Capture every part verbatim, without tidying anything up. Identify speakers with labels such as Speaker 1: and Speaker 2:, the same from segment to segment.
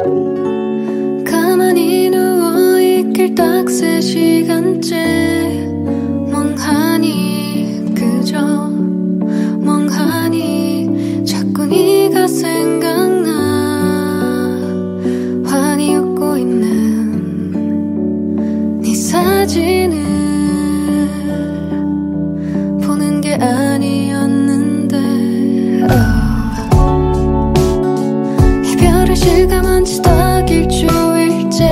Speaker 1: 가만히 누워있길 딱 세 시간째 멍하니 그저 멍하니 자꾸 네가 생각나 환히 웃고 있는 네 사진을 보는 게 아니었는데 oh. 이별을 실감한 지 딱 일주일째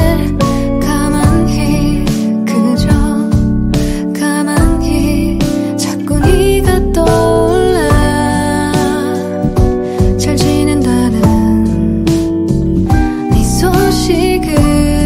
Speaker 1: 가만히 그저 가만히 자꾸 네가 떠올라 잘 지낸다는 네 소식을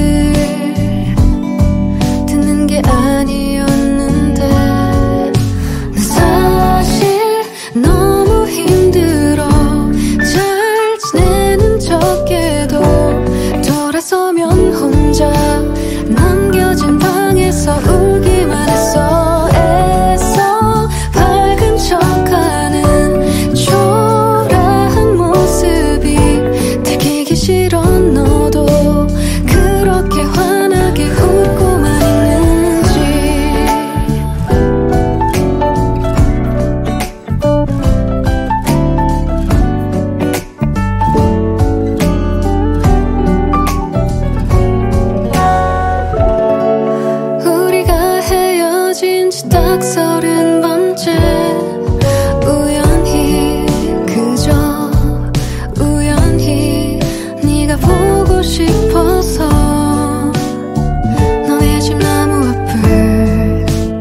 Speaker 1: 듣는 게 아니었는데 나 사실 너무 힘들어 잘 지내는 척해도 돌아서면 혼자 남겨진 방에서 울기만 했어 애써 밝은 척하는 초라한 모습이 들키기 싫어 너도 그렇게 환하게 웃고만 있는지 우리가 헤어진 지 딱 서른 번째 우연히 그저 우연히 네가 보고 싶어서 너의 집 나무 앞을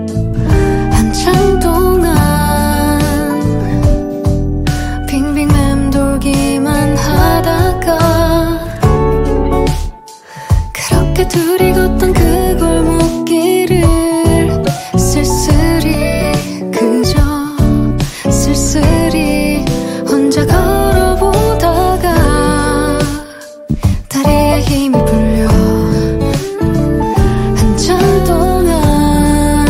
Speaker 1: 한참 동안 빙빙 맴돌기만 하다가 그렇게 둘이 걷던 그 골목길을 쓸쓸히 그저 쓸쓸히 혼자 걸어보다가 다리에 힘이 풀려 한참 동안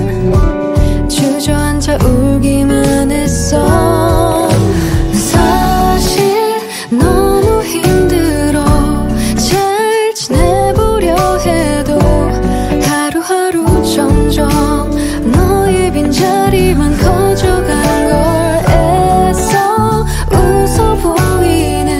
Speaker 1: 주저앉아 울기만 했어 난 사실 너무 힘들어 잘 지내보려 해도 하루하루 점점 너의 빈자리만 커져가는 걸 애써 웃어 보이는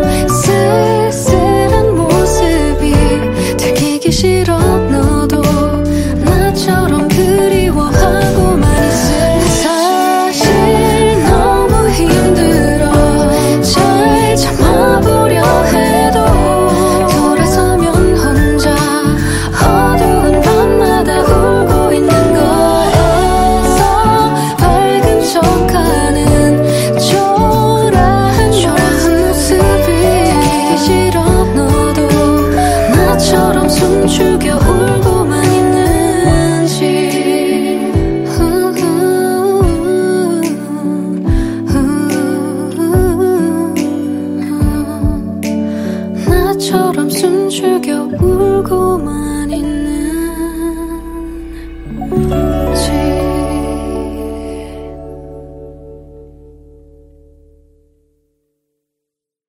Speaker 1: 쓸쓸한 모습이 들키기 싫어 너도 나처럼 그리워하고만 있을 사실 너무 힘들어 잘 참아보려 해도 돌아서면 혼자 어두운 밤마다 울고 있는 걸 애써 밝은 척하는 초라한 초라한 모습이 들키기 싫어 너도 나처럼 숨죽여 울고만 있는지 나처럼 숨죽여 울고